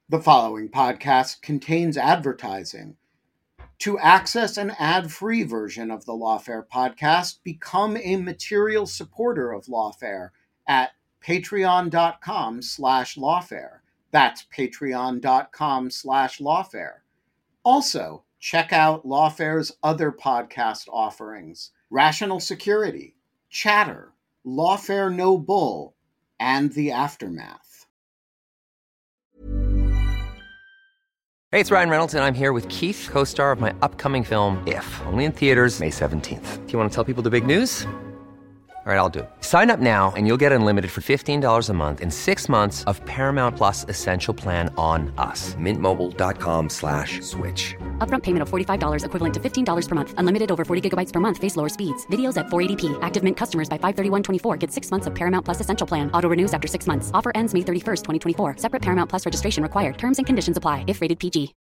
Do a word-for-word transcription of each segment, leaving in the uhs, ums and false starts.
The following podcast contains advertising. To access an ad-free version of the Lawfare podcast, become a material supporter of Lawfare at patreon.com slash lawfare. That's patreon.com slash lawfare. Also, check out Lawfare's other podcast offerings: Rational Security, Chatter, Lawfare No Bull, and The Aftermath. Hey, it's Ryan Reynolds, and I'm here with Keith, co-star of my upcoming film, If, only in theaters May seventeenth. Do you want to tell people the big news? All right, I'll do it. Sign up now and you'll get unlimited for fifteen dollars a month and six months of Paramount Plus Essential Plan on us. Mint Mobile dot com slash switch. Upfront payment of forty-five dollars equivalent to fifteen dollars per month. Unlimited over forty gigabytes per month. Face lower speeds. Videos at four eighty p. Active Mint customers by five thirty-one twenty-four get six months of Paramount Plus Essential Plan. Auto renews after six months. Offer ends May thirty-first, twenty twenty-four. Separate Paramount Plus registration required. Terms and conditions apply if rated P G.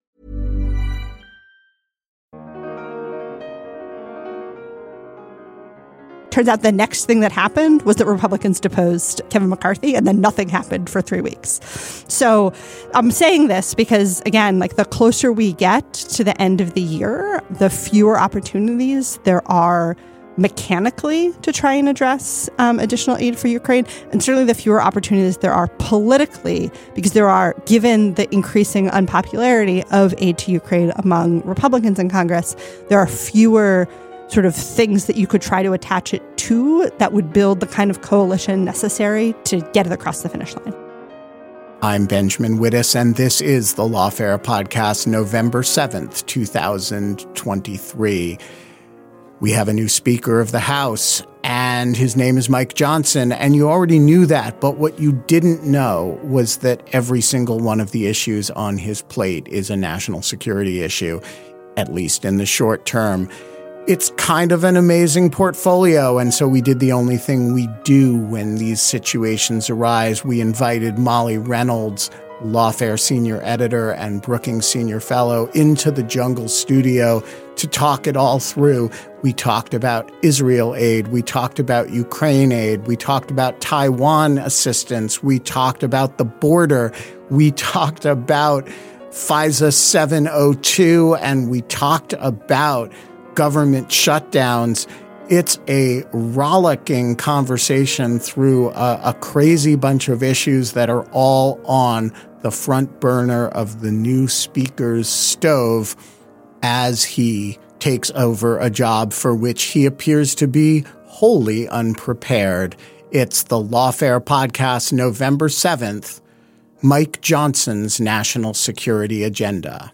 Turns out the next thing that happened was that Republicans deposed Kevin McCarthy, and then nothing happened for three weeks. So I'm saying this because, again, like the closer we get to the end of the year, the fewer opportunities there are mechanically to try and address um, additional aid for Ukraine, and certainly the fewer opportunities there are politically, because there are, given the increasing unpopularity of aid to Ukraine among Republicans in Congress, there are fewer sort of things that you could try to attach it to that would build the kind of coalition necessary to get it across the finish line. I'm Benjamin Wittes, and this is the Lawfare Podcast, November seventh, twenty twenty-three. We have a new Speaker of the House, and his name is Mike Johnson, and you already knew that, but what you didn't know was that every single one of the issues on his plate is a national security issue, at least in the short term. It's kind of an amazing portfolio, and so we did the only thing we do when these situations arise. We invited Molly Reynolds, Lawfare Senior Editor and Brookings Senior Fellow, into the Jungle Studio to talk it all through. We talked about Israel aid. We talked about Ukraine aid. We talked about Taiwan assistance. We talked about the border. We talked about FISA seven oh two, and we talked about government shutdowns. It's a rollicking conversation through a, a crazy bunch of issues that are all on the front burner of the new Speaker's stove as he takes over a job for which he appears to be wholly unprepared. It's the Lawfare Podcast, November seventh, Mike Johnson's National Security Agenda.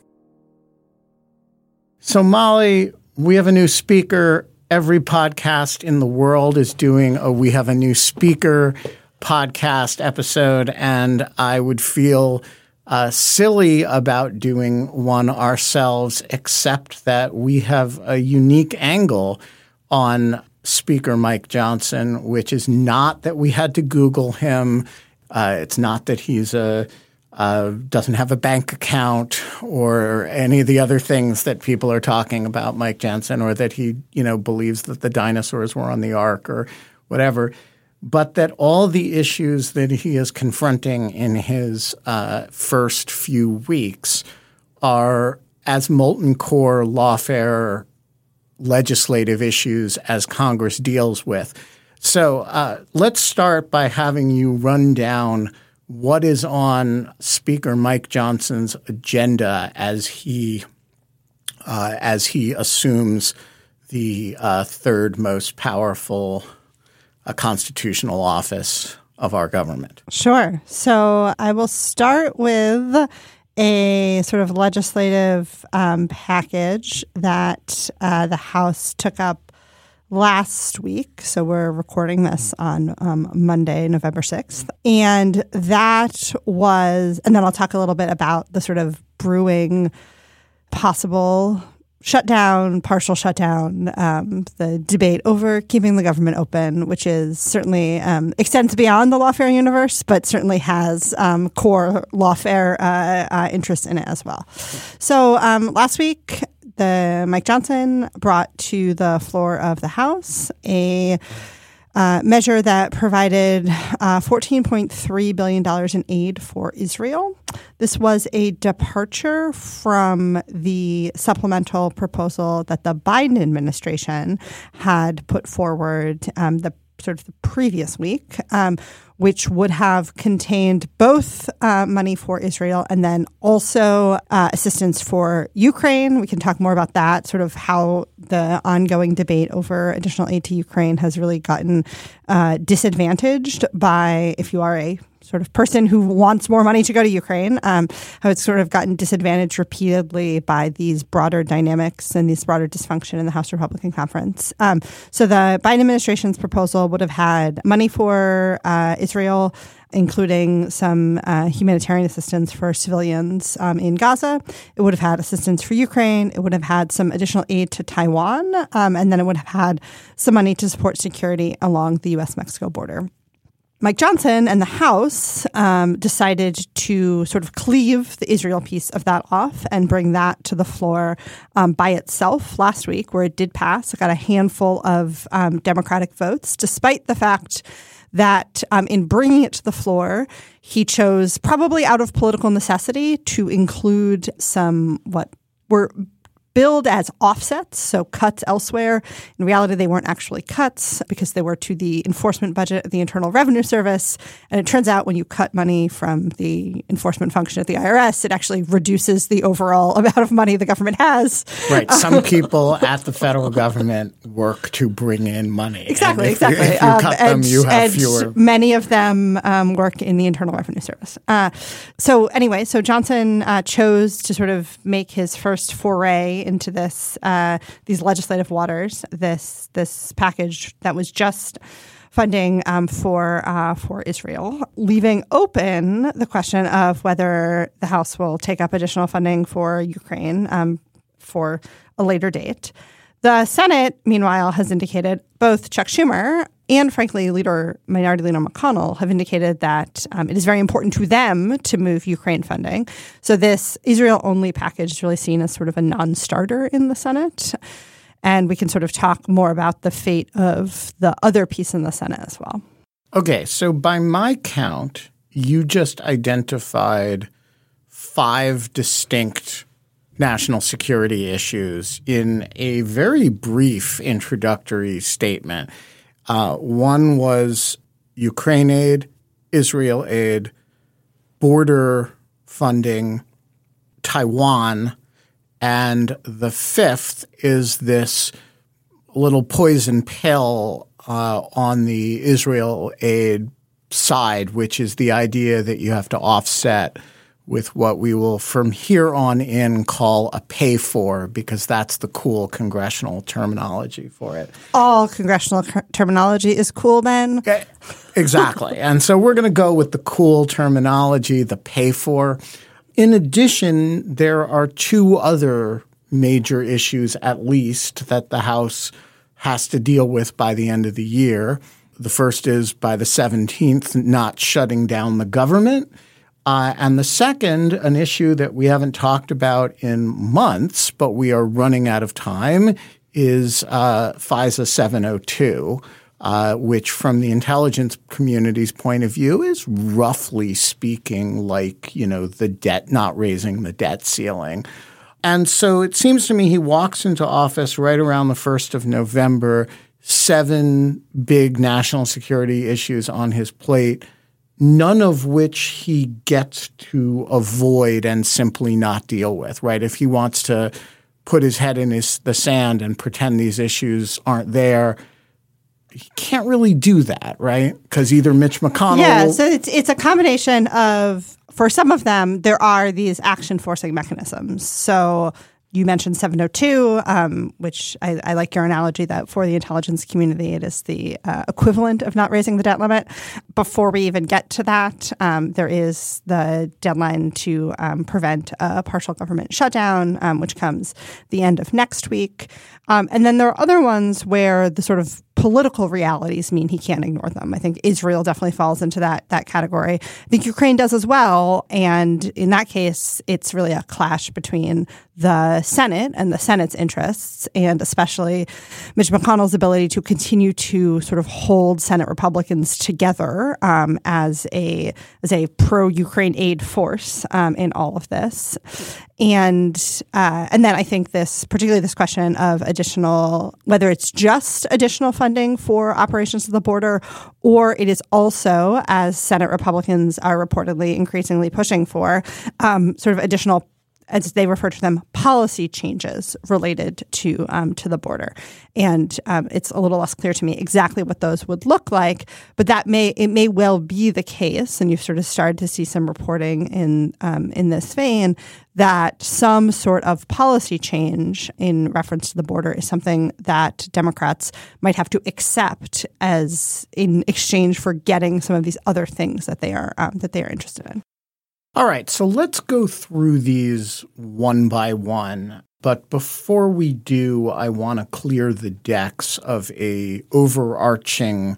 So, Molly, we have a new speaker. Every podcast in the world is doing a We Have a New Speaker podcast episode, and I would feel uh, silly about doing one ourselves, except that we have a unique angle on Speaker Mike Johnson, which is not that we had to Google him. Uh, it's not that he's a Uh, doesn't have a bank account or any of the other things that people are talking about Mike Johnson, or that he, you know, believes that the dinosaurs were on the ark or whatever, but that all the issues that he is confronting in his uh, first few weeks are as molten core lawfare legislative issues as Congress deals with. So uh, let's start by having you run down what is on Speaker Mike Johnson's agenda as he uh, as he assumes the uh, third most powerful uh, constitutional office of our government? Sure. So I will start with a sort of legislative um, package that uh, the House took up last week. So we're recording this on um, Monday, November sixth. And that was, and then I'll talk a little bit about the sort of brewing possible shutdown, partial shutdown, um, the debate over keeping the government open, which is certainly um, extends beyond the lawfare universe, but certainly has um, core lawfare uh, uh, interest in it as well. So um, last week, the Mike Johnson brought to the floor of the House a uh, measure that provided uh, fourteen point three billion dollars in aid for Israel. This was a departure from the supplemental proposal that the Biden administration had put forward um, the sort of the previous week, um, which would have contained both uh, money for Israel and then also uh, assistance for Ukraine. We can talk more about that, sort of how the ongoing debate over additional aid to Ukraine has really gotten uh, disadvantaged by, if you are a sort of person who wants more money to go to Ukraine, um, how it's sort of gotten disadvantaged repeatedly by these broader dynamics and this broader dysfunction in the House Republican Conference. Um, so the Biden administration's proposal would have had money for uh, Israel, including some uh, humanitarian assistance for civilians um, in Gaza. It would have had assistance for Ukraine. It would have had some additional aid to Taiwan. Um, and then it would have had some money to support security along the U S Mexico border. Mike Johnson and the House um, decided to sort of cleave the Israel piece of that off and bring that to the floor um, by itself last week, where it did pass. It got a handful of um, Democratic votes, despite the fact that um, in bringing it to the floor, he chose, probably out of political necessity, to include some what were billed as offsets, so cuts elsewhere. In reality, they weren't actually cuts because they were to the enforcement budget of the Internal Revenue Service. And it turns out when you cut money from the enforcement function at the I R S, it actually reduces the overall amount of money the government has. Right. Some people at the federal government work to bring in money. Exactly, and if exactly. You, if you um, cut and, them, you have and fewer. Many of them um, work in the Internal Revenue Service. Uh, so anyway, so Johnson uh, chose to sort of make his first foray into this, uh, these legislative waters, this this package that was just funding um, for uh, for Israel, leaving open the question of whether the House will take up additional funding for Ukraine um, for a later date. The Senate, meanwhile, has indicated, both Chuck Schumer and, frankly, Leader Minority Leader McConnell have indicated that um, it is very important to them to move Ukraine funding. So this Israel-only package is really seen as sort of a non-starter in the Senate. And we can sort of talk more about the fate of the other piece in the Senate as well. Okay, so by my count, you just identified five distinct national security issues in a very brief introductory statement. Uh, one was Ukraine aid, Israel aid, border funding, Taiwan, and the fifth is this little poison pill uh, on the Israel aid side, which is the idea that you have to offset with what we will from here on in call a pay-for, because that's the cool congressional terminology for it. All congressional c- terminology is cool, Ben. Okay. Exactly. And so we're going to go with the cool terminology, the pay-for. In addition, there are two other major issues, at least, that the House has to deal with by the end of the year. The first is by the seventeenth, not shutting down the government. Uh, and the second, an issue that we haven't talked about in months, but we are running out of time, is uh, FISA seven oh two, uh, which from the intelligence community's point of view is roughly speaking like, you know, the debt, not raising the debt ceiling. And so it seems to me he walks into office right around the first of November, seven big national security issues on his plate, none of which he gets to avoid and simply not deal with, right? If he wants to put his head in his, the sand and pretend these issues aren't there, he can't really do that, right? Because either Mitch McConnell— Yeah, so it's, it's a combination of, for some of them, there are these action-forcing mechanisms. So you mentioned seven oh two, um, which I, I like your analogy that for the intelligence community, it is the uh, equivalent of not raising the debt limit. Before we even get to that, um, there is the deadline to um, prevent a partial government shutdown, um, which comes the end of next week. Um, and then there are other ones where the sort of political realities mean he can't ignore them. I think Israel definitely falls into that that category. I think Ukraine does as well. And in that case, it's really a clash between the Senate and the Senate's interests, and especially Mitch McConnell's ability to continue to sort of hold Senate Republicans together um, as a as a pro-Ukraine aid force um, in all of this. And uh, and then I think this, particularly this question of additional, whether it's just additional funding for operations at the border, or it is also, as Senate Republicans are reportedly increasingly pushing for, um, sort of additional, as they refer to them, policy changes related to um, to the border. And um, it's a little less clear to me exactly what those would look like, but that may it may well be the case, and you've sort of started to see some reporting in um, in this vein, that some sort of policy change in reference to the border is something that Democrats might have to accept as in exchange for getting some of these other things that they are um, that they are interested in. All right, so let's go through these one by one. But before we do, I want to clear the decks of a overarching,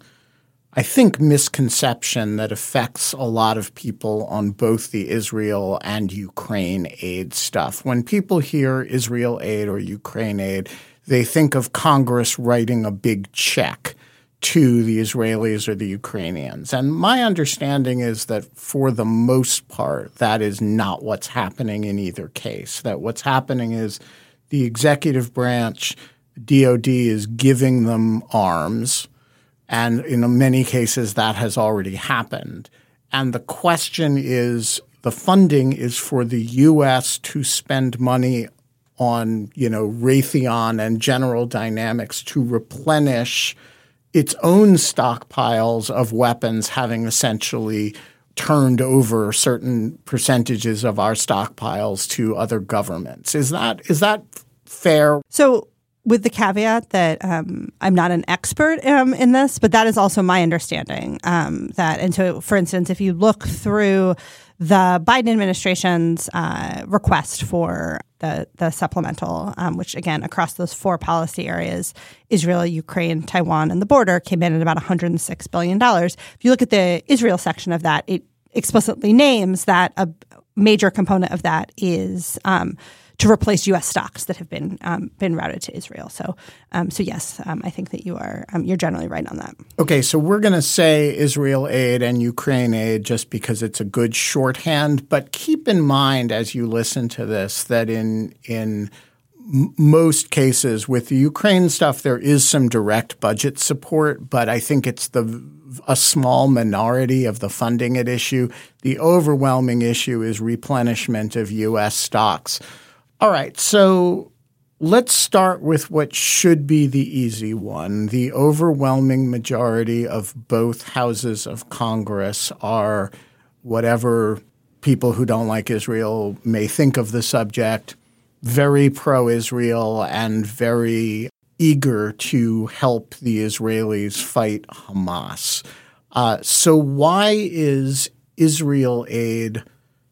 I think, misconception that affects a lot of people on both the Israel and Ukraine aid stuff. When people hear Israel aid or Ukraine aid, they think of Congress writing a big check to the Israelis or the Ukrainians. And my understanding is that for the most part, that is not what's happening in either case, that what's happening is the executive branch, D O D, is giving them arms, and in many cases that has already happened. And the question is, the funding is for the U S to spend money on, you know, Raytheon and General Dynamics to replenish its own stockpiles of weapons, having essentially turned over certain percentages of our stockpiles to other governments. Is that is that fair? So with the caveat that um, I'm not an expert um, in this, but that is also my understanding. Um, that and so, for instance, if you look through the Biden administration's uh, request for the the supplemental, um, which again across those four policy areas, Israel, Ukraine, Taiwan, and the border, came in at about one hundred six billion dollars. If you look at the Israel section of that, it explicitly names that a major component of that is um, to replace U S stocks that have been um, been routed to Israel. So, um, so yes, um, I think that you are um, you're generally right on that. Okay, so we're going to say Israel aid and Ukraine aid just because it's a good shorthand. But keep in mind as you listen to this that in in m- most cases with the Ukraine stuff, there is some direct budget support, but I think it's the a small minority of the funding at issue. The overwhelming issue is replenishment of U S stocks. All right, so let's start with what should be the easy one. The overwhelming majority of both houses of Congress are, whatever people who don't like Israel may think of the subject, very pro-Israel and very eager to help the Israelis fight Hamas. Uh, so why is Israel aid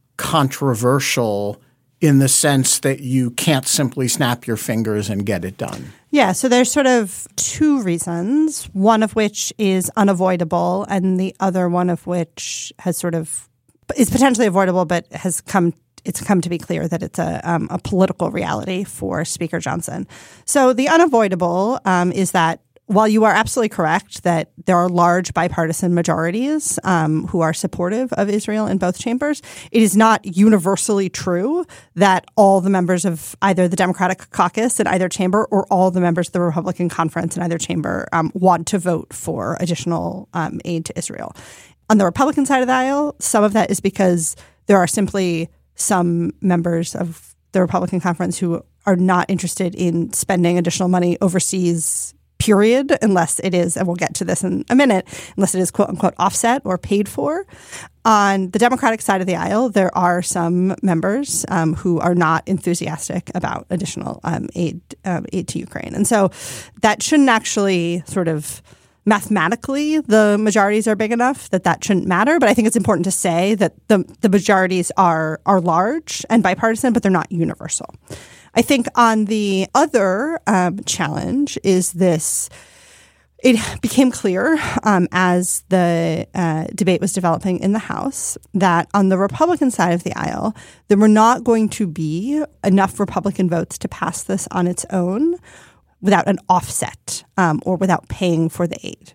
controversial in the sense that you can't simply snap your fingers and get it done? Yeah, so there's sort of two reasons, one of which is unavoidable and the other one of which has sort of is potentially avoidable but has come it's come to be clear that it's a um, a political reality for Speaker Johnson. So the unavoidable um, is that while you are absolutely correct that there are large bipartisan majorities um, who are supportive of Israel in both chambers, it is not universally true that all the members of either the Democratic caucus in either chamber or all the members of the Republican conference in either chamber um, want to vote for additional um, aid to Israel. On the Republican side of the aisle, some of that is because there are simply some members of the Republican conference who are not interested in spending additional money overseas, period, unless it is, and we'll get to this in a minute, unless it is quote unquote offset or paid for. On the Democratic side of the aisle, there are some members um, who are not enthusiastic about additional um, aid um, aid to Ukraine. And so that shouldn't actually sort of mathematically, the majorities are big enough that that shouldn't matter. But I think it's important to say that the, the majorities are are large and bipartisan, but they're not universal. I think on the other um, challenge is this It became clear um, as the uh, debate was developing in the House that on the Republican side of the aisle, there were not going to be enough Republican votes to pass this on its own without an offset um, or without paying for the aid.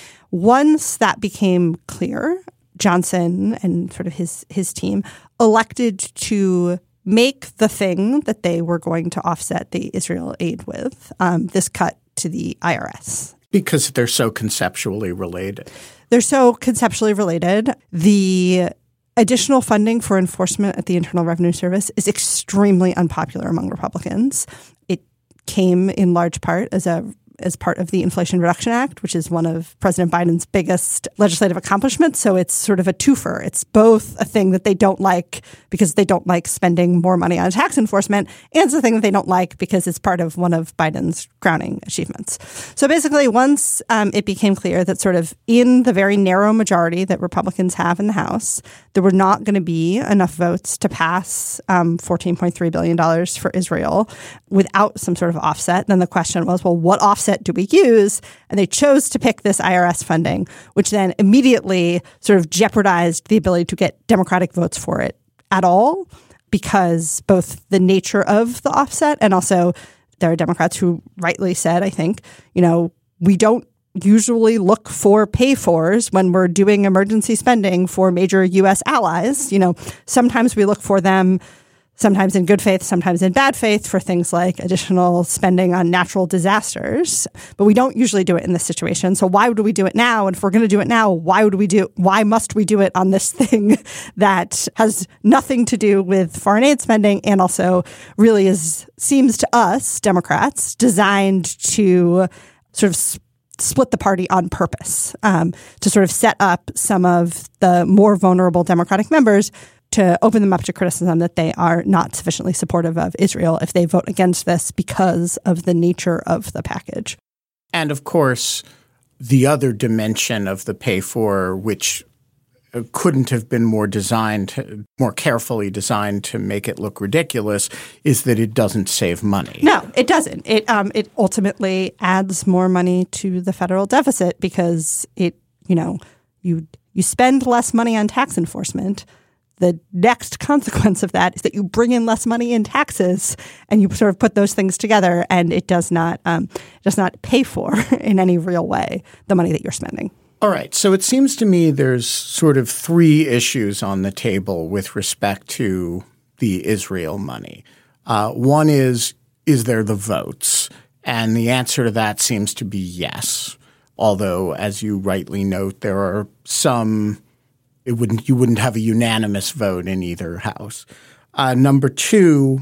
Once that became clear, Johnson and sort of his his team elected to make the thing that they were going to offset the Israel aid with um, this cut to the I R S. Because they're so conceptually related. They're so conceptually related. The additional funding for enforcement at the Internal Revenue Service is extremely unpopular among Republicans. It came in large part as a as part of the Inflation Reduction Act, which is one of President Biden's biggest legislative accomplishments. So it's sort of a twofer. It's both a thing that they don't like because they don't like spending more money on tax enforcement, and it's a thing that they don't like because it's part of one of Biden's crowning achievements. So basically, once um, it became clear that sort of in the very narrow majority that Republicans have in the House, there were not going to be enough votes to pass um, fourteen point three billion dollars for Israel without some sort of offset, then the question was, well, what offset do we use? And they chose to pick this I R S funding, which then immediately sort of jeopardized the ability to get Democratic votes for it at all, because both the nature of the offset and also there are Democrats who rightly said, I think, you know, we don't usually look for pay-fors when we're doing emergency spending for major U S allies. You know, sometimes we look for them sometimes in good faith, sometimes in bad faith for things like additional spending on natural disasters. But we don't usually do it in this situation. So why would we do it now? And if we're going to do it now, why would we do why must we do it on this thing that has nothing to do with foreign aid spending and also really is, seems to us, Democrats, designed to sort of sp- split the party on purpose, um, to sort of set up some of the more vulnerable Democratic members to open them up to criticism that they are not sufficiently supportive of Israel if they vote against this because of the nature of the package. And of course, the other dimension of the pay for, which couldn't have been more designed, more carefully designed to make it look ridiculous, is that it doesn't save money. No, it doesn't. It um, it ultimately adds more money to the federal deficit because it, you know, you you spend less money on tax enforcement. The next consequence of that is that you bring in less money in taxes, and you sort of put those things together, and it does not um, does not pay for in any real way the money that you're spending. All right. So it seems to me there's sort of three issues on the table with respect to the Israel money. Uh, one is, is there the votes? And the answer to that seems to be yes, although, as you rightly note, there are some – It wouldn't you wouldn't have a unanimous vote in either house. Uh, number two,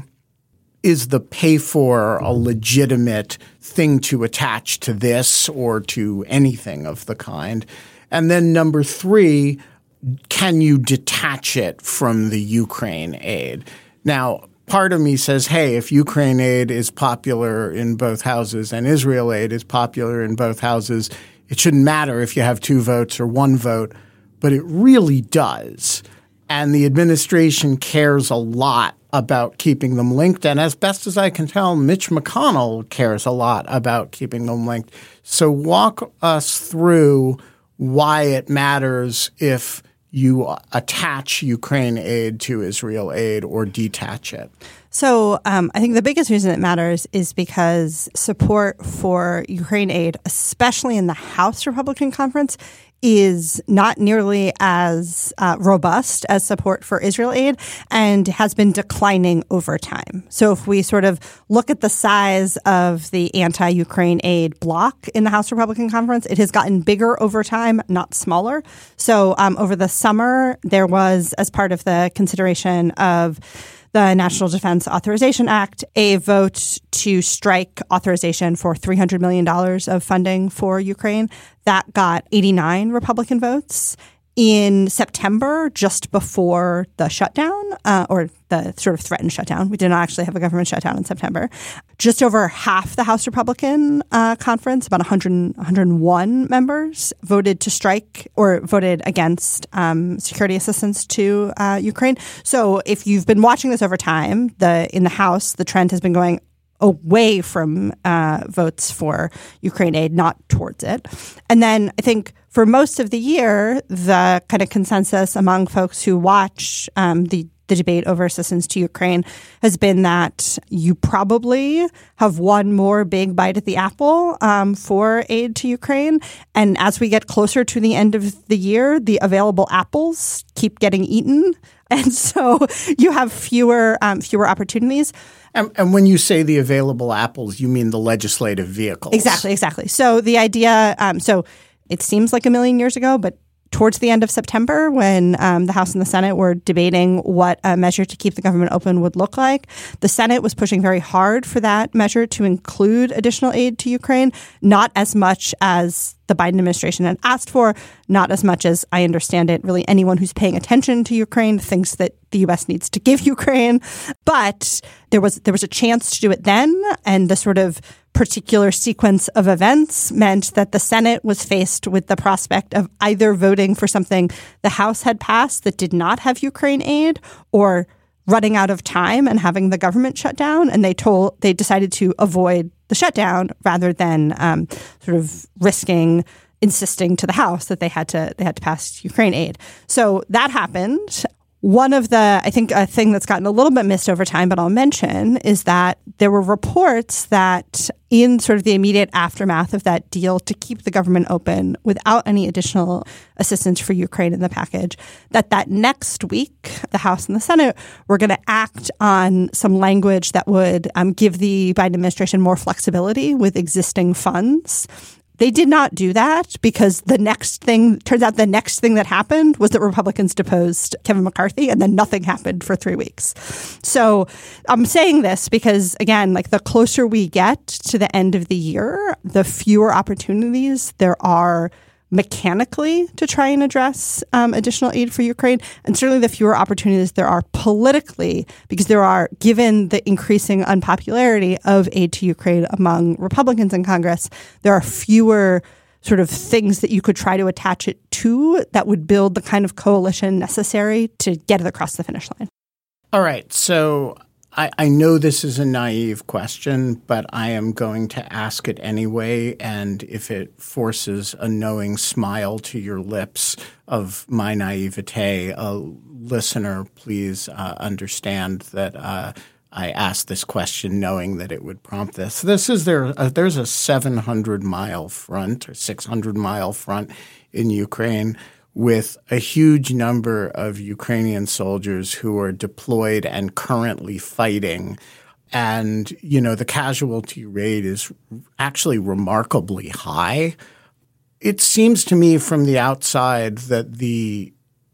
is the pay for a legitimate thing to attach to this or to anything of the kind? And then number three, can you detach it from the Ukraine aid? Now, part of me says, hey, if Ukraine aid is popular in both houses and Israel aid is popular in both houses, it shouldn't matter if you have two votes or one vote. But it really does. And the administration cares a lot about keeping them linked. And as best as I can tell, Mitch McConnell cares a lot about keeping them linked. So walk us through why it matters if you attach Ukraine aid to Israel aid or detach it. So um, I think the biggest reason it matters is because support for Ukraine aid, especially in the House Republican Conference, is not nearly as uh, robust as support for Israel aid and has been declining over time. So if we sort of look at the size of the anti-Ukraine aid bloc in the House Republican Conference, it has gotten bigger over time, not smaller. So um, over the summer, there was, as part of the consideration of the National Defense Authorization Act, a vote to strike authorization for three hundred million dollars of funding for Ukraine. That got eighty-nine Republican votes. In September, just before the shutdown, uh, or the sort of threatened shutdown, we did not actually have a government shutdown in September, just over half the House Republican uh, conference, about one hundred, one hundred one members, voted to strike or voted against um, security assistance to uh, Ukraine. So if you've been watching this over time, the in the House, the trend has been going away from uh, votes for Ukraine aid, not towards it. And then I think for most of the year, the kind of consensus among folks who watch um, the the debate over assistance to Ukraine has been that you probably have one more big bite at the apple um, for aid to Ukraine. And as we get closer to the end of the year, the available apples keep getting eaten. And so you have fewer um, fewer opportunities. And, and when you say the available apples, you mean the legislative vehicles. Exactly, exactly. So the idea, um, so it seems like a million years ago, but towards the end of September, when um, the House and the Senate were debating what a measure to keep the government open would look like, the Senate was pushing very hard for that measure to include additional aid to Ukraine, not as much as the Biden administration had asked for, not as much as I understand it. Really, anyone who's paying attention to Ukraine thinks that the U S needs to give Ukraine. But there was there was a chance to do it then, and the sort of particular sequence of events meant that the Senate was faced with the prospect of either voting for something the House had passed that did not have Ukraine aid, or running out of time and having the government shut down. And they told they decided to avoid the shutdown rather than um, sort of risking insisting to the House that they had to they had to pass Ukraine aid. So that happened. One of the, I think a thing that's gotten a little bit missed over time, but I'll mention, is that there were reports that in sort of the immediate aftermath of that deal to keep the government open without any additional assistance for Ukraine in the package, that that next week, the House and the Senate were going to act on some language that would um, give the Biden administration more flexibility with existing funds. They did not do that because the next thing, turns out the next thing that happened was that Republicans deposed Kevin McCarthy, and then nothing happened for three weeks. So I'm saying this because, again, like the closer we get to the end of the year, the fewer opportunities there are mechanically to try and address um, additional aid for Ukraine, and certainly the fewer opportunities there are politically, because there are, given the increasing unpopularity of aid to Ukraine among Republicans in Congress, there are fewer sort of things that you could try to attach it to that would build the kind of coalition necessary to get it across the finish line. All right. So I, I know this is a naive question, but I am going to ask it anyway. And if it forces a knowing smile to your lips of my naivete, a listener, please uh, understand that uh, I asked this question knowing that it would prompt this. This is there. Uh, there's a seven hundred mile front or six hundred mile front in Ukraine, with a huge number of Ukrainian soldiers who are deployed and currently fighting. And, you know, the casualty rate is actually remarkably high. It seems to me from the outside that the,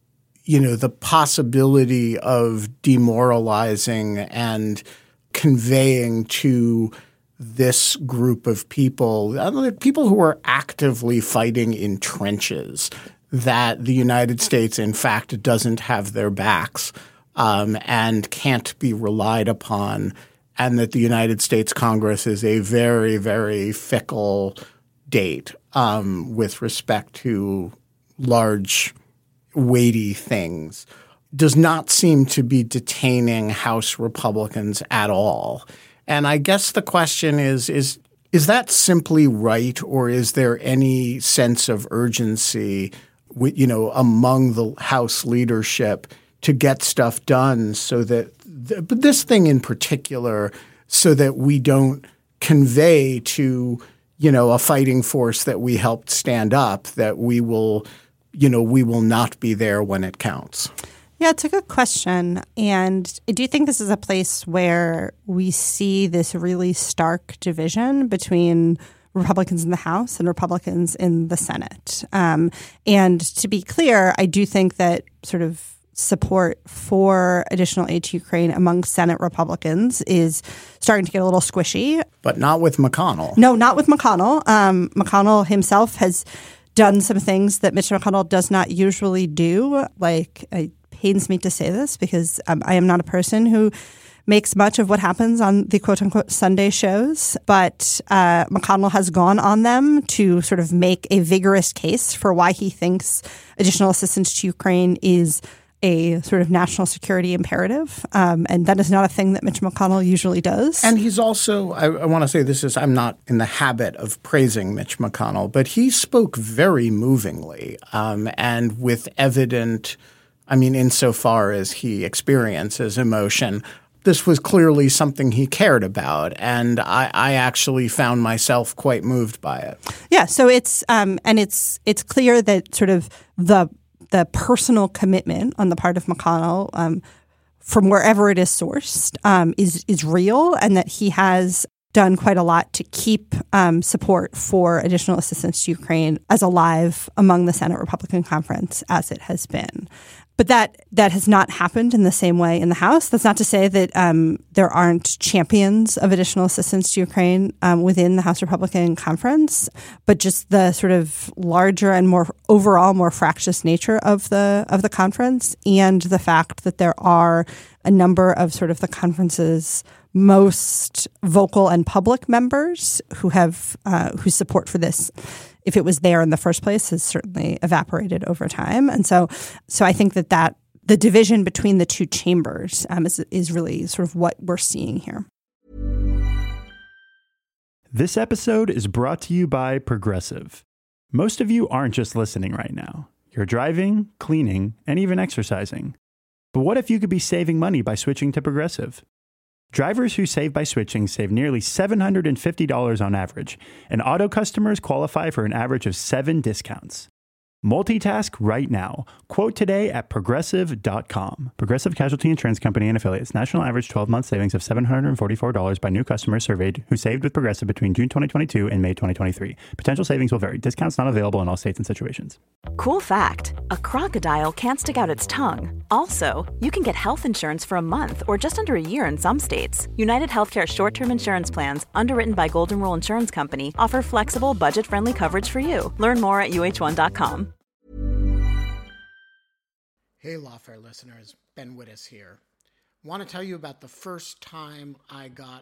you know, the possibility of demoralizing and conveying to this group of people, people who are actively fighting in trenches, that the United States, in fact, doesn't have their backs um, and can't be relied upon, and that the United States Congress is a very, very fickle date um, with respect to large, weighty things, does not seem to be detaining House Republicans at all. And I guess the question is, is, is that simply right, or is there any sense of urgency you know, among the House leadership to get stuff done so that – but this thing in particular, so that we don't convey to, you know, a fighting force that we helped stand up that we will – you know, we will not be there when it counts. Yeah, it's a good question. And I do think this is a place where we see this really stark division between – Republicans in the House and Republicans in the Senate. Um, and to be clear, I do think that sort of support for additional aid to Ukraine among Senate Republicans is starting to get a little squishy. But not with McConnell. No, not with McConnell. Um, McConnell himself has done some things that Mitch McConnell does not usually do. Like, it pains me to say this because um, I am not a person who makes much of what happens on the quote-unquote Sunday shows, but uh, McConnell has gone on them to sort of make a vigorous case for why he thinks additional assistance to Ukraine is a sort of national security imperative. Um, and that is not a thing that Mitch McConnell usually does. And he's also, I, I want to say this is, I'm not in the habit of praising Mitch McConnell, but he spoke very movingly um, and with evident, I mean, insofar as he experiences emotion. This was clearly something he cared about, and I, I actually found myself quite moved by it. Yeah, so it's um, and it's it's clear that sort of the the personal commitment on the part of McConnell, um, from wherever it is sourced, um, is is real, and that he has done quite a lot to keep um, support for additional assistance to Ukraine as alive among the Senate Republican Conference as it has been. But that that has not happened in the same way in the House. That's not to say that um, there aren't champions of additional assistance to Ukraine um, within the House Republican Conference, but just the sort of larger and more overall more fractious nature of the of the conference, and the fact that there are a number of sort of the conference's most vocal and public members who have uh, whose support for this, if it was there in the first place, has certainly evaporated over time. And so so I think that, that the division between the two chambers um, is, is really sort of what we're seeing here. This episode is brought to you by Progressive. Most of you aren't just listening right now. You're driving, cleaning, and even exercising. But what if you could be saving money by switching to Progressive? Drivers who save by switching save nearly seven hundred fifty dollars on average, and auto customers qualify for an average of seven discounts. Multitask right now. Quote today at progressive dot com. Progressive Casualty Insurance Company and Affiliates. National average twelve-month savings of seven hundred forty-four dollars by new customers surveyed who saved with Progressive between June twenty twenty-two and May twenty twenty-three. Potential savings will vary. Discounts not available in all states and situations. Cool fact, a crocodile can't stick out its tongue. Also, you can get health insurance for a month or just under a year in some states. United Healthcare short-term insurance plans, underwritten by Golden Rule Insurance Company, offer flexible, budget-friendly coverage for you. Learn more at U H one dot com. Hey, Lawfare listeners, Ben Wittes here. Want to tell you about the first time I got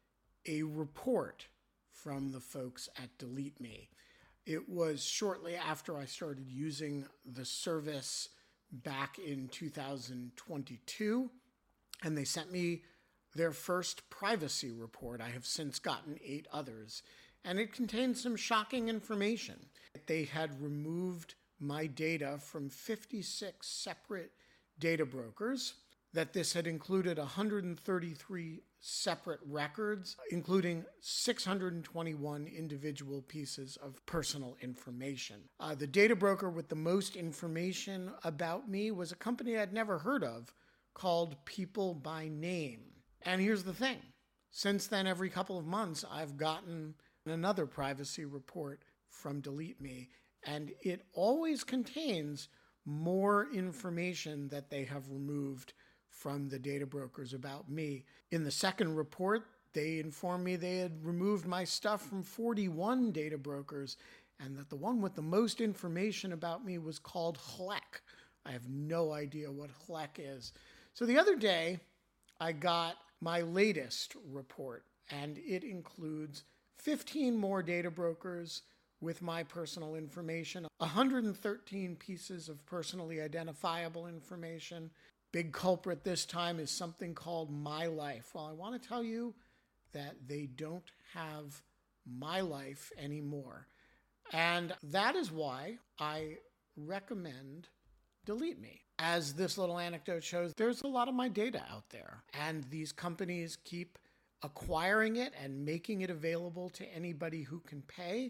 a report from the folks at Delete Me. It was shortly after I started using the service back in two thousand twenty-two, and they sent me their first privacy report. I have since gotten eight others, and it contained some shocking information. They had removed my data from fifty-six separate data brokers, that this had included one hundred thirty-three separate records, including six hundred twenty-one individual pieces of personal information. Uh, the data broker with the most information about me was a company I'd never heard of called People by Name. And here's the thing. Since then, every couple of months, I've gotten another privacy report from Delete Me, and it always contains more information that they have removed from the data brokers about me. In the second report, they informed me they had removed my stuff from forty-one data brokers, and that the one with the most information about me was called H L E C. I have no idea what H L E C is. So the other day, I got my latest report, and it includes fifteen more data brokers with my personal information, one hundred thirteen pieces of personally identifiable information. Big culprit this time is something called My Life. Well, I want to tell you that they don't have My Life anymore. And that is why I recommend Delete Me. As this little anecdote shows, there's a lot of my data out there, and these companies keep acquiring it and making it available to anybody who can pay.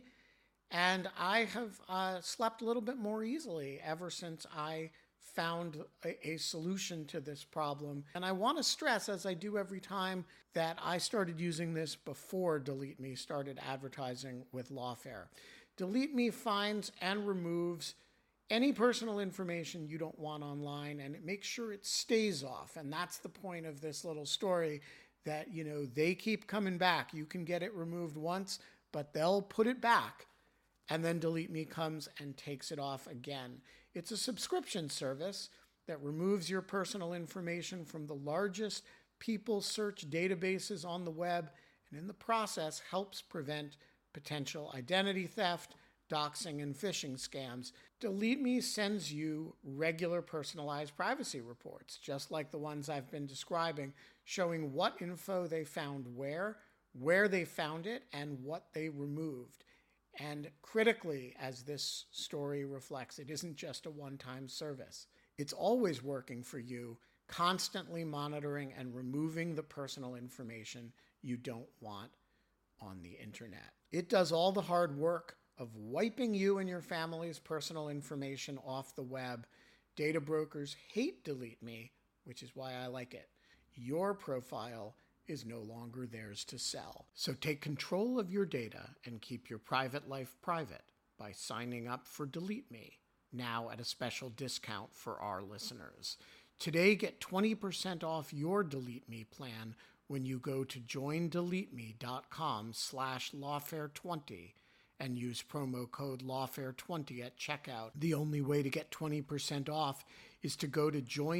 And I have uh, slept a little bit more easily ever since I found a, a solution to this problem. And I want to stress, as I do every time, that I started using this before Delete Me started advertising with Lawfare. Delete Me finds and removes any personal information you don't want online, and it makes sure it stays off. And that's the point of this little story, that, you know, they keep coming back. You can get it removed once, but they'll put it back. And then Delete Me comes and takes it off again. It's a subscription service that removes your personal information from the largest people search databases on the web, and in the process helps prevent potential identity theft, doxing, and phishing scams. Delete Me sends you regular personalized privacy reports, just like the ones I've been describing, showing what info they found where, where they found it, and what they removed. And critically, as this story reflects, it isn't just a one-time service. It's always working for you, constantly monitoring and removing the personal information you don't want on the internet. It does all the hard work of wiping you and your family's personal information off the web. Data brokers hate Delete Me, which is why I like it. Your profile is no longer theirs to sell. So take control of your data and keep your private life private by signing up for Delete Me, now at a special discount for our listeners. Today, get twenty percent off your Delete Me plan when you go to joindeleteme.com slash lawfare20 and use promo code lawfare twenty at checkout. The only way to get twenty percent off is to go to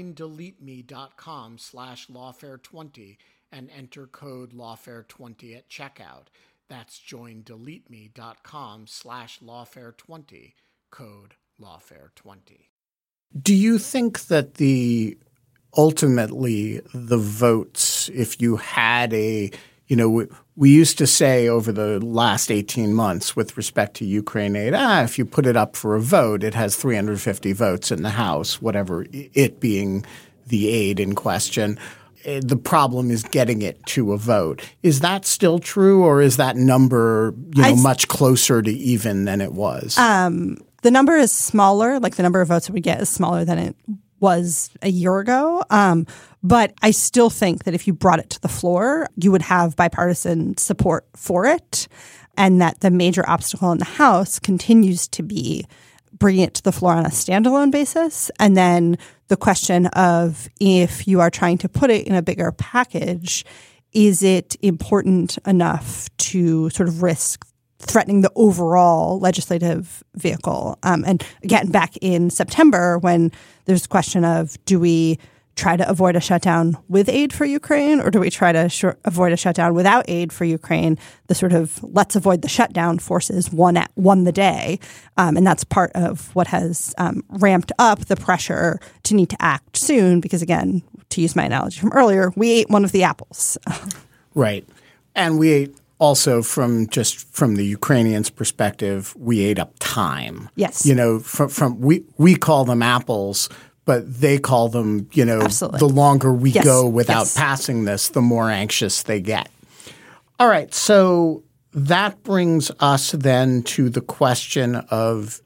joindeleteme.com slash lawfare20 and enter code lawfare twenty at checkout. That's joindeleteme.com slash lawfare20, code lawfare twenty. Do you think that the ultimately the votes, if you had a, you know, we, we used to say over the last eighteen months with respect to Ukraine aid, ah, if you put it up for a vote, it has three hundred fifty votes in the House, whatever it being the aid in question. The problem is getting it to a vote. Is that still true, or is that number, you know, I, much closer to even than it was? Um, the number is smaller. Like the number of votes that we get is smaller than it was a year ago. Um, but I still think that if you brought it to the floor, you would have bipartisan support for it, and that the major obstacle in the House continues to be bringing it to the floor on a standalone basis. And then the question of if you are trying to put it in a bigger package, is it important enough to sort of risk threatening the overall legislative vehicle? Um, and again, back in September, when there's a question of do we try to avoid a shutdown with aid for Ukraine, or do we try to sh- avoid a shutdown without aid for Ukraine? The sort of let's avoid the shutdown forces won at, won the day. Um, and that's part of what has um, ramped up the pressure to need to act soon, because again, to use my analogy from earlier, we ate one of the apples. Right. And we ate also from just from the Ukrainians' perspective, we ate up time. Yes. You know, from, from we, we call them apples, but they call them, you know, Absolutely. The longer we yes. go without yes. passing this, the more anxious they get. All right. So that brings us then to the question of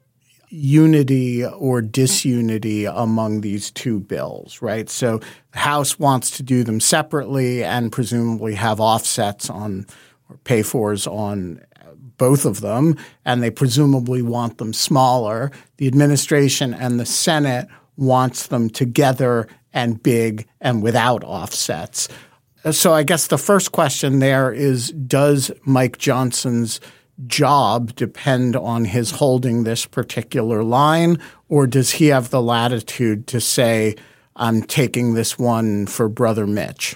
unity or disunity among these two bills, right? So the House wants to do them separately and presumably have offsets on or pay-fors on both of them, and they presumably want them smaller. The administration and the Senate wants them together and big and without offsets. So I guess the first question there is, does Mike Johnson's job depend on his holding this particular line, or does he have the latitude to say, I'm taking this one for Brother Mitch?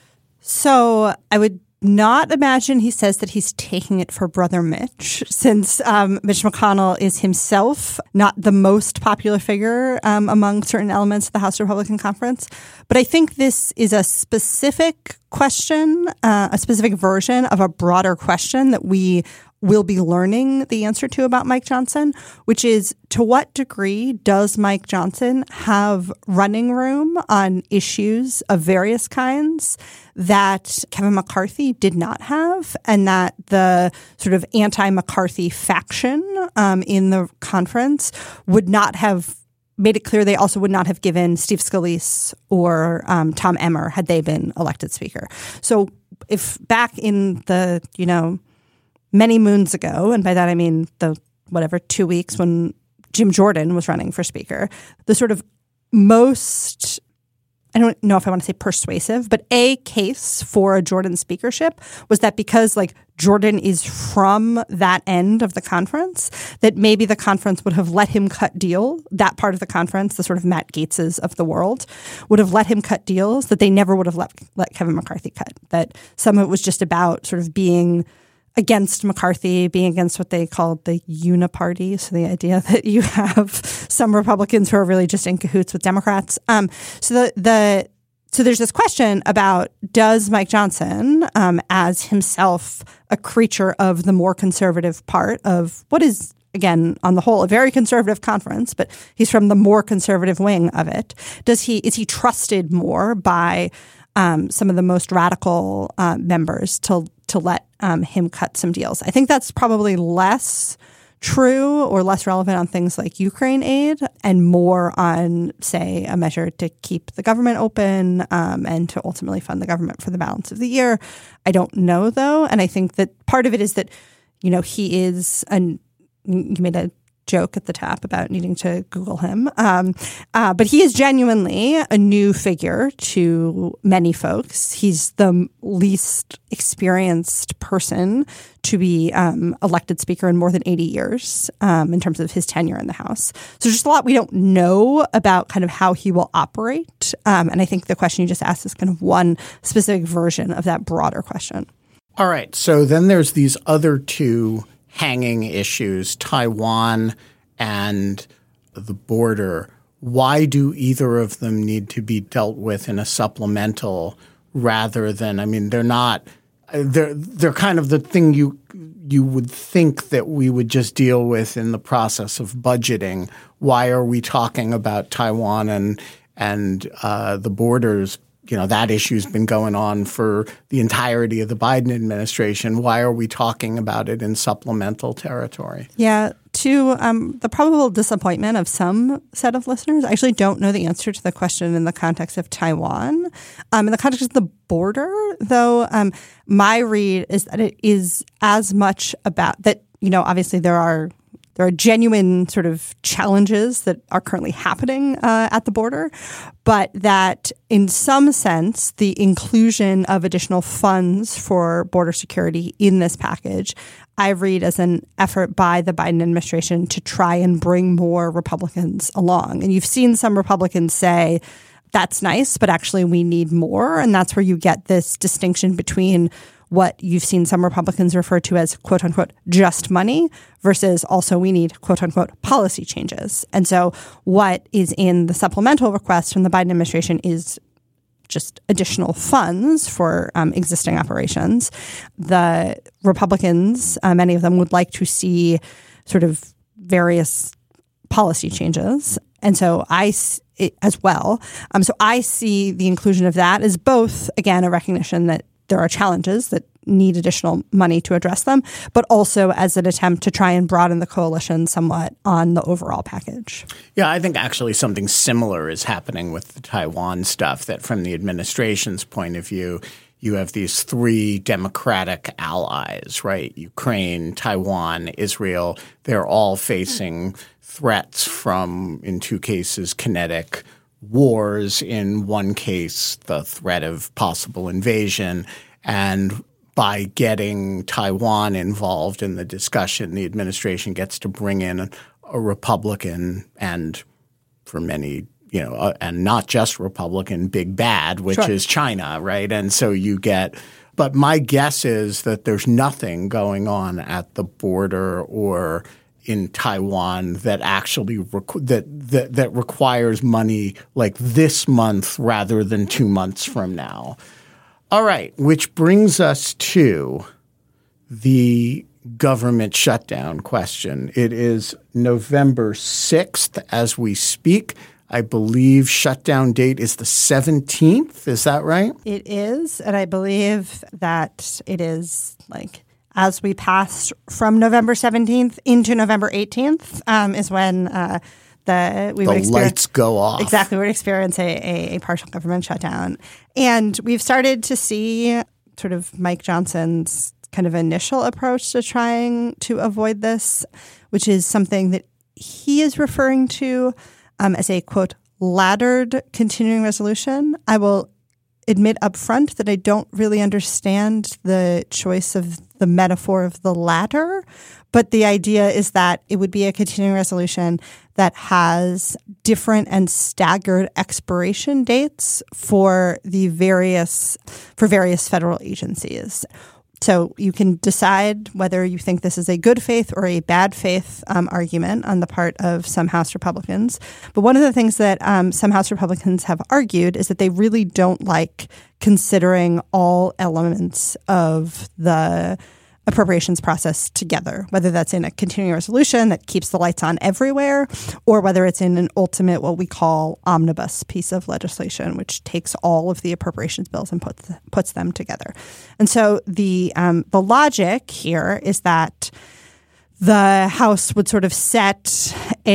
So I would not imagine he says that he's taking it for Brother Mitch, since um, Mitch McConnell is himself not the most popular figure um, among certain elements of the House Republican Conference. But I think this is a specific question, uh, a specific version of a broader question that we will be learning the answer to about Mike Johnson, which is, to what degree does Mike Johnson have running room on issues of various kinds that Kevin McCarthy did not have, and that the sort of anti-McCarthy faction um, in the conference would not have made it clear they also would not have given Steve Scalise or um, Tom Emmer had they been elected speaker. So if back in the, you know, many moons ago, and by that I mean the whatever two weeks when Jim Jordan was running for speaker, the sort of most, I don't know if I want to say persuasive, but a case for a Jordan speakership was that because like Jordan is from that end of the conference, that maybe the conference would have let him cut deal, that part of the conference, the sort of Matt Gaetzes of the world, would have let him cut deals that they never would have let, let Kevin McCarthy cut. That some of it was just about sort of being against McCarthy, being against what they called the uniparty. So the idea that you have some Republicans who are really just in cahoots with Democrats. Um, so the, the so there's this question about, does Mike Johnson, um, as himself a creature of the more conservative part of what is, again, on the whole, a very conservative conference, but he's from the more conservative wing of it. Does he is he trusted more by um, some of the most radical uh, members to to let um, him cut some deals? I think that's probably less true or less relevant on things like Ukraine aid and more on, say, a measure to keep the government open um, and to ultimately fund the government for the balance of the year. I don't know, though. And I think that part of it is that, you know, he is an you made a joke at the top about needing to Google him. Um, uh, but he is genuinely a new figure to many folks. He's the least experienced person to be um, elected speaker in more than eighty years um, in terms of his tenure in the House. So just a lot we don't know about kind of how he will operate. Um, and I think the question you just asked is kind of one specific version of that broader question. All right. So then there's these other two hanging issues, Taiwan and the border. Why do either of them need to be dealt with in a supplemental rather than, I mean, they're not, they're, they're kind of the thing you, you would think that we would just deal with in the process of budgeting. Why are we talking about Taiwan and, and uh, the borders? You know, that issue's been going on for the entirety of the Biden administration. Why are we talking about it in supplemental territory? Yeah. To um, the probable disappointment of some set of listeners, I actually don't know the answer to the question in the context of Taiwan. Um, in the context of the border, though, um, my read is that it is as much about that, you know, obviously there are There are genuine sort of challenges that are currently happening uh, at the border, but that in some sense, the inclusion of additional funds for border security in this package, I read as an effort by the Biden administration to try and bring more Republicans along. And you've seen some Republicans say, that's nice, but actually we need more. And that's where you get this distinction between what you've seen some Republicans refer to as, quote unquote, just money versus also we need, quote unquote, policy changes. And so what is in the supplemental request from the Biden administration is just additional funds for um, existing operations. The Republicans, uh, many of them would like to see sort of various policy changes. And so I, it, as well, um, so I see the inclusion of that as both, again, a recognition that there are challenges that need additional money to address them, but also as an attempt to try and broaden the coalition somewhat on the overall package. Yeah, I think actually something similar is happening with the Taiwan stuff, that from the administration's point of view, you have these three democratic allies, right? Ukraine, Taiwan, Israel. They're all facing threats from, in two cases, kinetic wars, in one case, the threat of possible invasion. And by getting Taiwan involved in the discussion, the administration gets to bring in a, a Republican and, for many, you know, uh, and not just Republican, big bad, which sure. is China, right? And so you get – but my guess is that there's nothing going on at the border or – in Taiwan that actually requ- that, that that requires money like this month rather than two months from now. All right, which brings us to the government shutdown question. It is November sixth as we speak. I believe shutdown date is the seventeenth. Is that right? It is, and I believe that it is like – as we pass from November seventeenth into November eighteenth um, is when uh, the we the would lights go off. Exactly. We would experience a, a, a partial government shutdown. And we've started to see sort of Mike Johnson's kind of initial approach to trying to avoid this, which is something that he is referring to um, as a, quote, laddered continuing resolution. I will admit up front that I don't really understand the choice of the metaphor of the ladder, but the idea is that it would be a continuing resolution that has different and staggered expiration dates for the various for various federal agencies. so you can decide whether you think this is a good faith or a bad faith um, argument on the part of some House Republicans. But one of the things that um, some House Republicans have argued is that they really don't like considering all elements of the appropriations process together, whether that's in a continuing resolution that keeps the lights on everywhere, or whether it's in an ultimate, what we call omnibus piece of legislation, which takes all of the appropriations bills and puts puts them together. And so the um, the logic here is that the House would sort of set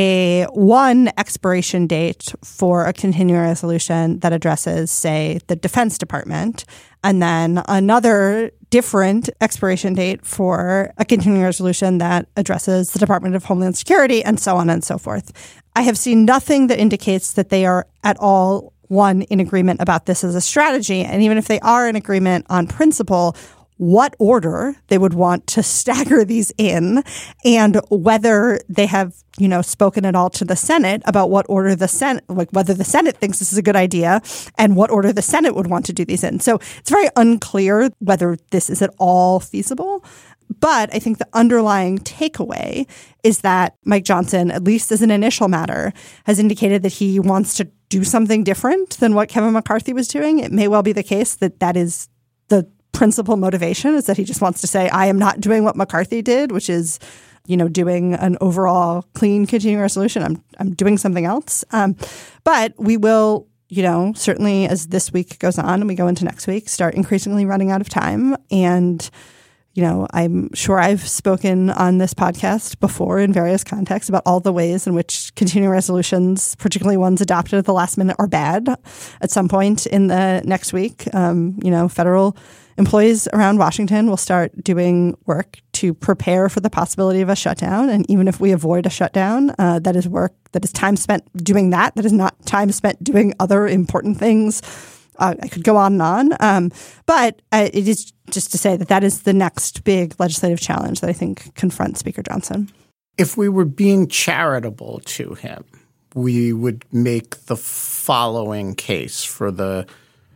a one expiration date for a continuing resolution that addresses, say, the Defense Department, and then another different expiration date for a continuing resolution that addresses the Department of Homeland Security, and so on and so forth. I have seen nothing that indicates that they are at all, one, in agreement about this as a strategy, and even if they are in agreement on principle, what order they would want to stagger these in, and whether they have, you know, spoken at all to the Senate about what order the Senate, like whether the Senate thinks this is a good idea and what order the Senate would want to do these in. So it's very unclear whether this is at all feasible. But I think the underlying takeaway is that Mike Johnson, at least as an initial matter, has indicated that he wants to do something different than what Kevin McCarthy was doing. It may well be the case that that is the principal motivation, is that he just wants to say, I am not doing what McCarthy did, which is, you know, doing an overall clean continuing resolution. I'm I'm doing something else. Um, but we will, you know, certainly as this week goes on and we go into next week, start increasingly running out of time. And, you know, I'm sure I've spoken on this podcast before in various contexts about all the ways in which continuing resolutions, particularly ones adopted at the last minute, are bad at some point in the next week. Um, you know, federal employees around Washington will start doing work to prepare for the possibility of a shutdown. And even if we avoid a shutdown, uh, that is work, that is time spent doing that. That is not time spent doing other important things. Uh, I could go on and on. Um, but uh, it is just to say that that is the next big legislative challenge that I think confronts Speaker Johnson. If we were being charitable to him, we would make the following case for the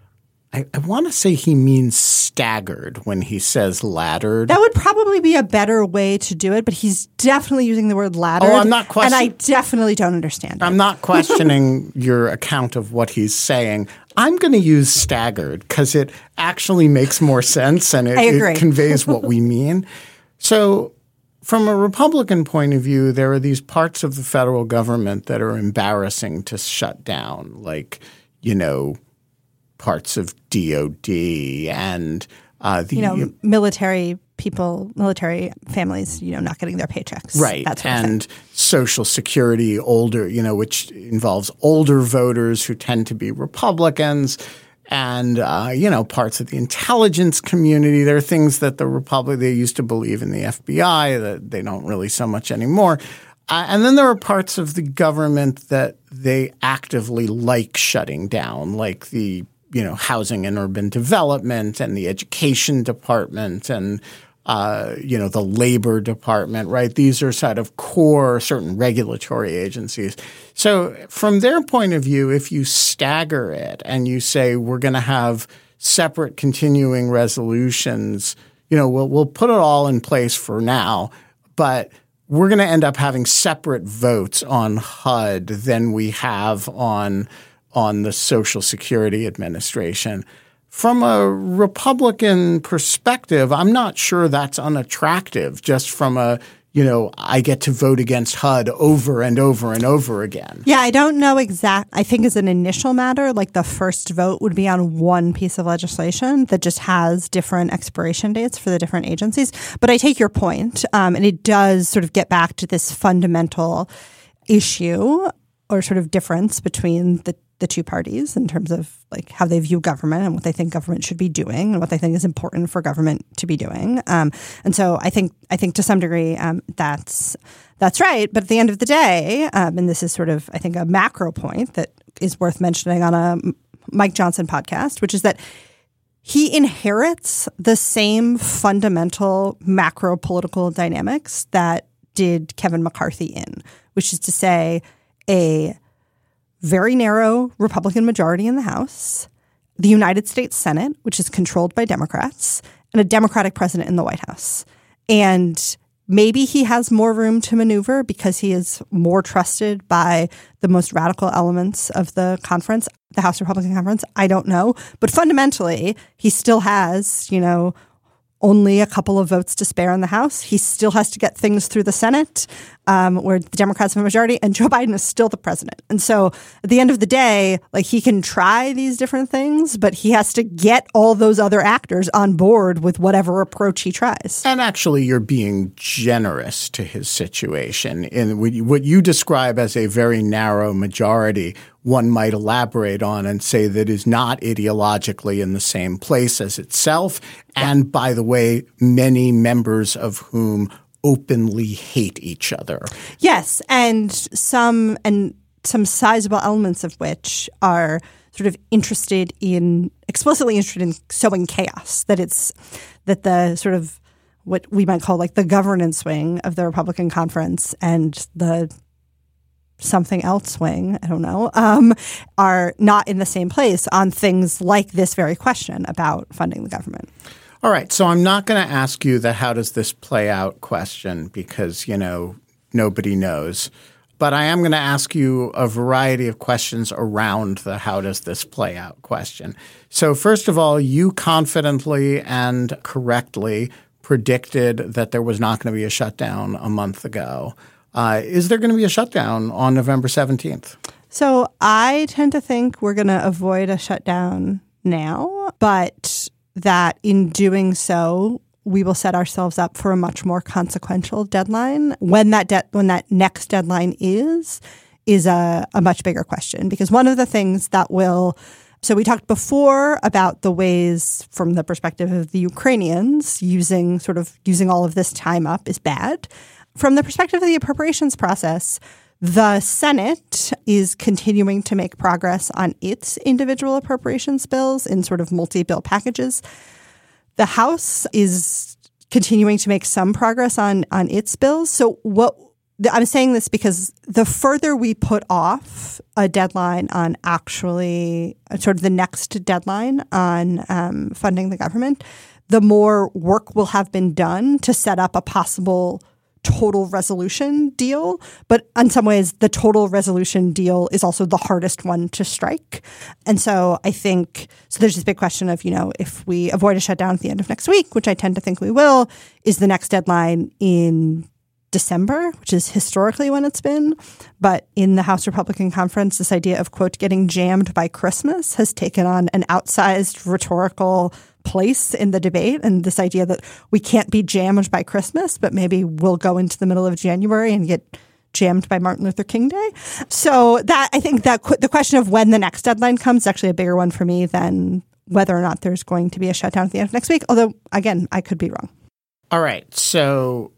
I, I want to say he means staggered when he says laddered. That would probably be a better way to do it, but he's definitely using the word laddered. Oh, I'm not questioning. And I definitely don't understand it. I'm not questioning your account of what he's saying. I'm going to use staggered because it actually makes more sense and it, it conveys what we mean. So from a Republican point of view, there are these parts of the federal government that are embarrassing to shut down, like, you know, parts of D O D and uh, the – You know, military people, military families, you know, not getting their paychecks. Right. That sort of and thing. Social Security, older, you know, which involves older voters who tend to be Republicans and, uh, you know, parts of the intelligence community. There are things that the Republic – they used to believe in the F B I that they don't really so much anymore. Uh, and then there are parts of the government that they actively like shutting down, like the – you know, housing and urban development and the education department and, uh, you know, the labor department, right? These are sort of core certain regulatory agencies. So from their point of view, if you stagger it and you say we're going to have separate continuing resolutions, you know, we'll, we'll put it all in place for now, but we're going to end up having separate votes on H U D than we have on – on the Social Security Administration. From a Republican perspective, I'm not sure that's unattractive just from a, you know, I get to vote against H U D over and over and over again. Yeah, I don't know exact. I think as an initial matter, like the first vote would be on one piece of legislation that just has different expiration dates for the different agencies. But I take your point, um, and it does sort of get back to this fundamental issue or sort of difference between the the two parties in terms of like how they view government and what they think government should be doing and what they think is important for government to be doing. Um, and so I think I think to some degree um, that's that's right. But at the end of the day, um, and this is sort of I think a macro point that is worth mentioning on a Mike Johnson podcast, which is that he inherits the same fundamental macro political dynamics that did Kevin McCarthy in, which is to say a very narrow Republican majority in the House, the United States Senate, which is controlled by Democrats, and a Democratic president in the White House. And maybe he has more room to maneuver because he is more trusted by the most radical elements of the conference, the House Republican Conference. I don't know. But fundamentally, he still has, you know, only a couple of votes to spare in the House. He still has to get things through the Senate, um, where the Democrats have a majority, and Joe Biden is still the president. And so at the end of the day, like, he can try these different things, but he has to get all those other actors on board with whatever approach he tries. And actually, you're being generous to his situation. In what you describe as a very narrow majority, one might elaborate on and say that is not ideologically in the same place as itself. And by the way, many members of whom openly hate each other. Yes. And some and some sizable elements of which are sort of interested in explicitly interested in sowing chaos, that it's that the sort of what we might call like the governance wing of the Republican conference and the something else wing, I don't know, um, are not in the same place on things like this very question about funding the government. All right. So I'm not going to ask you the how does this play out question because, you know, nobody knows. But I am going to ask you a variety of questions around the how does this play out question. So first of all, you confidently and correctly predicted that there was not going to be a shutdown a month ago. Uh, is there going to be a shutdown on November seventeenth? So I tend to think we're going to avoid a shutdown now, but that in doing so, we will set ourselves up for a much more consequential deadline. When that de- when that next deadline is, is a, a much bigger question. Because one of the things that will – so we talked before about the ways from the perspective of the Ukrainians using sort of using all of this time up is bad. From the perspective of the appropriations process, the Senate is continuing to make progress on its individual appropriations bills in sort of multi-bill packages. The House is continuing to make some progress on, on its bills. So what I'm saying this because the further we put off a deadline on actually sort of the next deadline on um, funding the government, the more work will have been done to set up a possible total resolution deal. But in some ways, the total resolution deal is also the hardest one to strike. And so I think – so there's this big question of, you know, if we avoid a shutdown at the end of next week, which I tend to think we will, is the next deadline in December, which is historically when it's been. But in the House Republican Conference, this idea of, quote, getting jammed by Christmas has taken on an outsized rhetorical place in the debate, and this idea that we can't be jammed by Christmas, but maybe we'll go into the middle of January and get jammed by Martin Luther King Day. So that I think that the question of when the next deadline comes is actually a bigger one for me than whether or not there's going to be a shutdown at the end of next week, although, again, I could be wrong. All right. So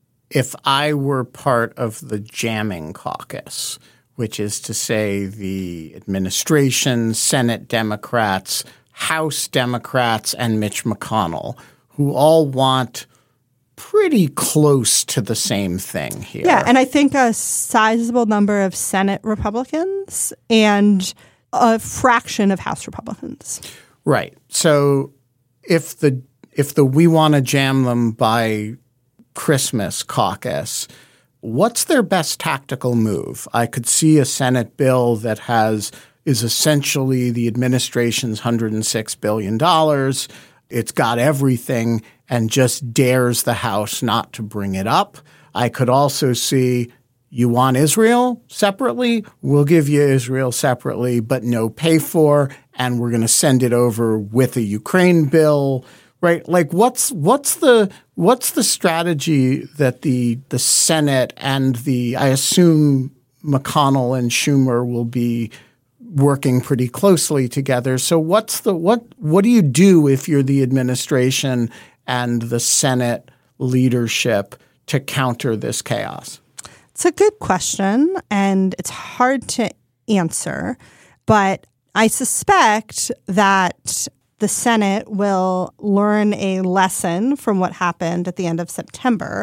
if I were part of the jamming caucus, which is to say the administration, Senate Democrats, House Democrats, and Mitch McConnell, who all want pretty close to the same thing here. Yeah, and I think a sizable number of Senate Republicans and a fraction of House Republicans. Right. So if the if the we want to jam them by Christmas caucus, what's their best tactical move? I could see a Senate bill that has is essentially the administration's one hundred six billion dollars. It's got everything and just dares the House not to bring it up. I could also see you want Israel separately? We'll give you Israel separately, but no pay for, and we're going to send it over with a Ukraine bill. Right? Like what's what's the what's the strategy that the the Senate and the I assume McConnell and Schumer will be working pretty closely together. So what's the what what do you do if you're the administration and the Senate leadership to counter this chaos? It's a good question, and it's hard to answer, but I suspect that the Senate will learn a lesson from what happened at the end of September,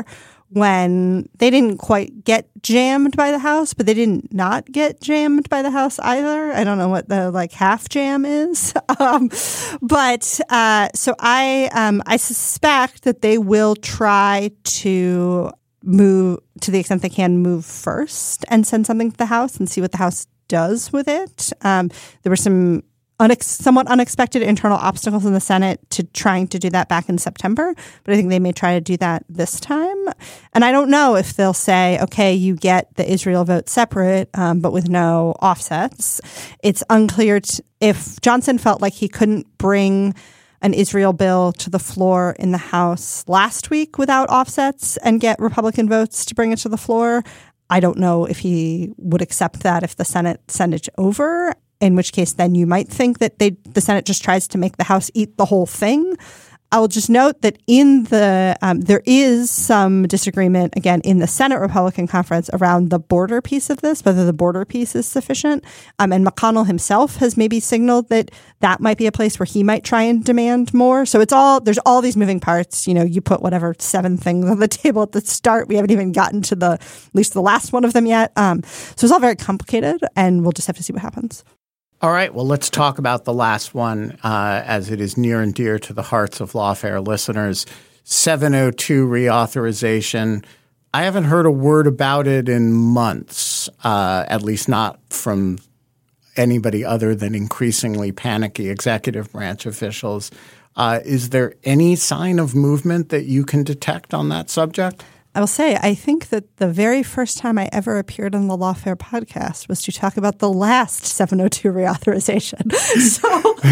when they didn't quite get jammed by the House, but they didn't not get jammed by the House either. I don't know what the like half jam is. um, but uh, so I um, I suspect that they will try to move, to the extent they can, move first and send something to the House and see what the House does with it. Um, there were some Unex- somewhat unexpected internal obstacles in the Senate to trying to do that back in September, but I think they may try to do that this time. And I don't know if they'll say, okay, you get the Israel vote separate, um, but with no offsets. It's unclear t- if Johnson felt like he couldn't bring an Israel bill to the floor in the House last week without offsets and get Republican votes to bring it to the floor. I don't know if he would accept that if the Senate sent it over. In which case, then you might think that they, the Senate just tries to make the House eat the whole thing. I will just note that in the um, there is some disagreement, again, in the Senate Republican conference around the border piece of this, whether the border piece is sufficient. Um, and McConnell himself has maybe signaled that that might be a place where he might try and demand more. So it's all there's all these moving parts. You know, you put whatever seven things on the table at the start. We haven't even gotten to the at least the last one of them yet. Um, so it's all very complicated, and we'll just have to see what happens. All right, well, let's talk about the last one, uh, as it is near and dear to the hearts of Lawfare listeners. seven oh two reauthorization. I haven't heard a word about it in months, uh, at least not from anybody other than increasingly panicky executive branch officials. Uh, is there any sign of movement that you can detect on that subject? I will say, I think that the very first time I ever appeared on the Lawfare podcast was to talk about the last seven oh two reauthorization. So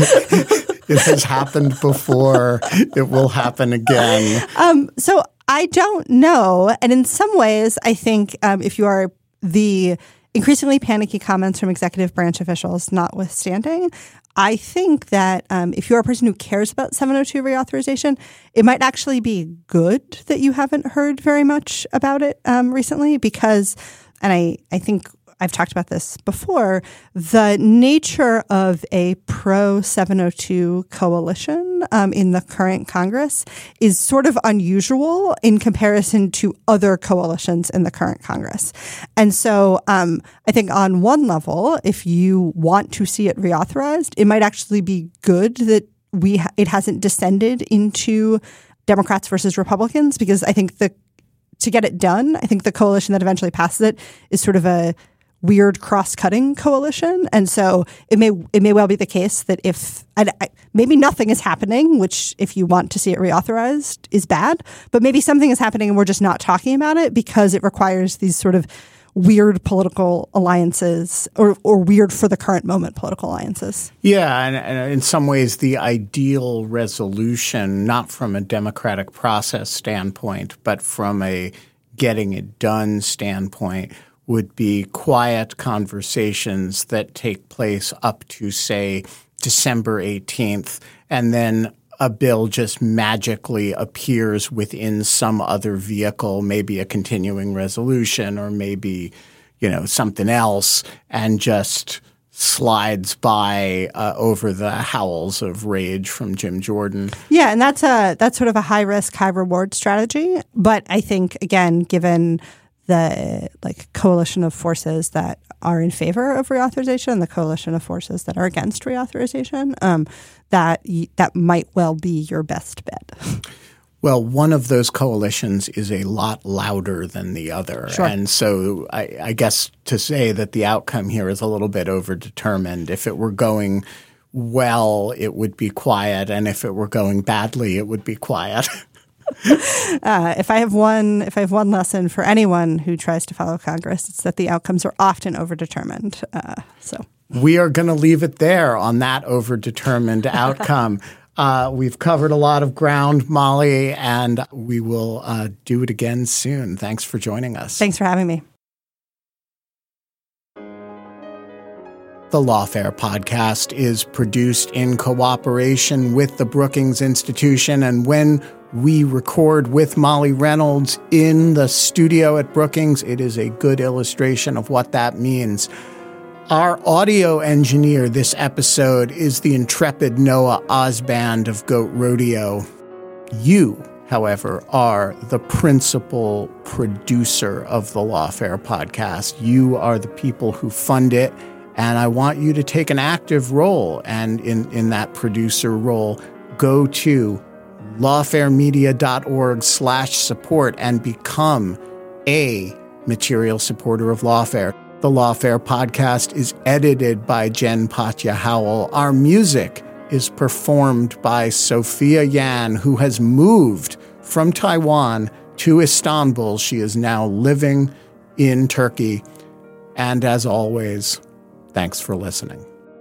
it has happened before. It will happen again. Um, so I don't know. And in some ways, I think um, if you are the increasingly panicky comments from executive branch officials notwithstanding, I think that um, if you're a person who cares about seven oh two reauthorization, it might actually be good that you haven't heard very much about it um, recently because, and I, I think I've talked about this before, the nature of a pro seven oh two coalition um, in the current Congress is sort of unusual in comparison to other coalitions in the current Congress. And so um, I think on one level, if you want to see it reauthorized, it might actually be good that we ha- it hasn't descended into Democrats versus Republicans, because I think the to get it done, I think the coalition that eventually passes it is sort of a weird cross-cutting coalition. And so it may it may well be the case that if I, I, maybe nothing is happening, which if you want to see it reauthorized is bad, but maybe something is happening and we're just not talking about it because it requires these sort of weird political alliances or, or weird for the current moment political alliances. Yeah, and, and in some ways the ideal resolution, not from a democratic process standpoint, but from a getting it done standpoint, would be quiet conversations that take place up to, say, December eighteenth, and then a bill just magically appears within some other vehicle, maybe a continuing resolution or maybe, you know, something else, and just slides by uh, over the howls of rage from Jim Jordan. Yeah, and that's a that's sort of a high risk, high reward strategy. But I think, again, given the like coalition of forces that are in favor of reauthorization and the coalition of forces that are against reauthorization, um, that that might well be your best bet. Well, one of those coalitions is a lot louder than the other. Sure. And so I, I guess to say that the outcome here is a little bit overdetermined. If it were going well, it would be quiet. And if it were going badly, it would be quiet. Uh, if I have one, if I have one lesson for anyone who tries to follow Congress, it's that the outcomes are often overdetermined. Uh, so we are going to leave it there on that overdetermined outcome. Uh, we've covered a lot of ground, Molly, and we will uh, do it again soon. Thanks for joining us. Thanks for having me. The Lawfare podcast is produced in cooperation with the Brookings Institution, and when we record with Molly Reynolds in the studio at Brookings, it is a good illustration of what that means. Our audio engineer this episode is the intrepid Noah Osband of Goat Rodeo. You however, are the principal producer of the Lawfare podcast. You are the people who fund it, and I want you to take an active role. And in, in that producer role, go to lawfaremedia.org slash support and become a material supporter of Lawfare. The Lawfare podcast is edited by Jen Patja Howell. Our music is performed by Sophia Yan, who has moved from Taiwan to Istanbul. She is now living in Turkey. And as always, thanks for listening.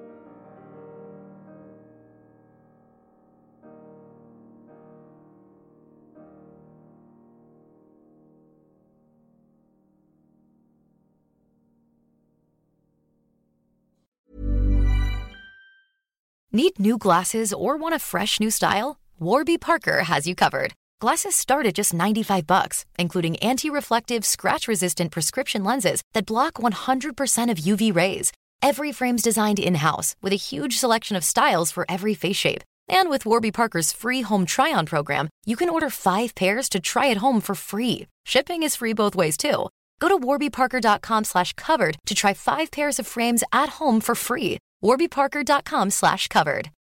Need new glasses or want a fresh new style? Warby Parker has you covered. Glasses start at just ninety-five bucks, including anti-reflective, scratch-resistant prescription lenses that block one hundred percent of U V rays. Every frame's designed in-house with a huge selection of styles for every face shape. And with Warby Parker's free home try-on program, you can order five pairs to try at home for free. Shipping is free both ways, too. Go to warbyparker.com slash covered to try five pairs of frames at home for free. warbyparker.com slash covered.